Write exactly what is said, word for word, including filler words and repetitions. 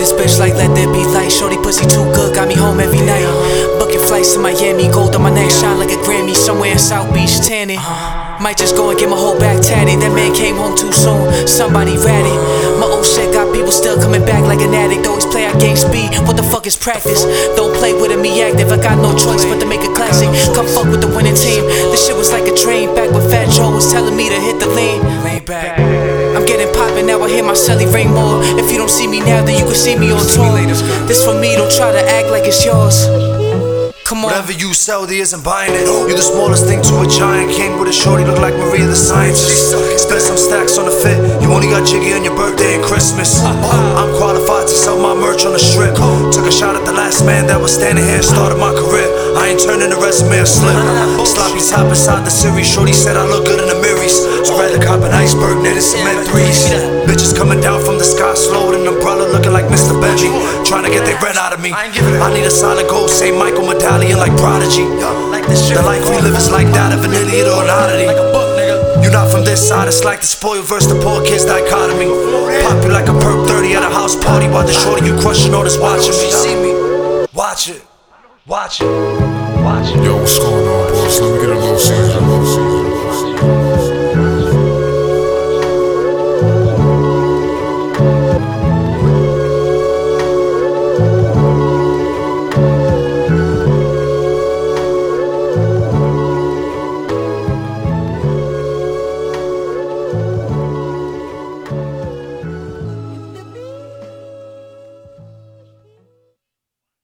this bitch like let there be light. Shorty pussy too good, got me home every night. Booking flights to Miami, gold on my neck, shine like a Grammy. Somewhere in South Beach, tanning. Might just go and get my whole back tatted. That man came home too soon, somebody ratted. My old shit got people still coming back like an addict. Always play out game speed, what the fuck is practice? Don't play with it, me active, I got no choice but to make a classic. Come fuck with the winning team, this shit was like a dream. Back when Fat Joe was telling me to hit the lean. Lay back, I'm getting poppin', now I hear my celly ring more. If you don't see me now, then you can see me on tour. This for me, don't try to act like it's yours. Come on. Whatever you sell, there isn't buying it. You the smallest thing to a giant. Came with a shorty, look like Maria the Scientist. Spent some stacks on the fit. You only got jiggy on your birthday and Christmas. I'm qualified to sell my merch on the strip. Took a shot at the last man that was standing here. Started my career. I ain't turning the resume a slip. Sloppy top inside the series. Shorty said I look good in the mirrors. I'd rather cop an iceberg than cement threes. Bitches coming down from the sky, slow with an umbrella, looking like Mister Benji. Trying to get their rent out of me. I need a solid gold, Saint Michael medallion like Prodigy. The life we live is like that of an idiot or an oddity. You not from this side, it's like the spoiled versus the poor kids dichotomy. Pop you like a perk thirty at a house party while the shorty you crushing all this watching me. Watch it, watch it, watch it. Yo, what's going on, boss? Let me get a little something.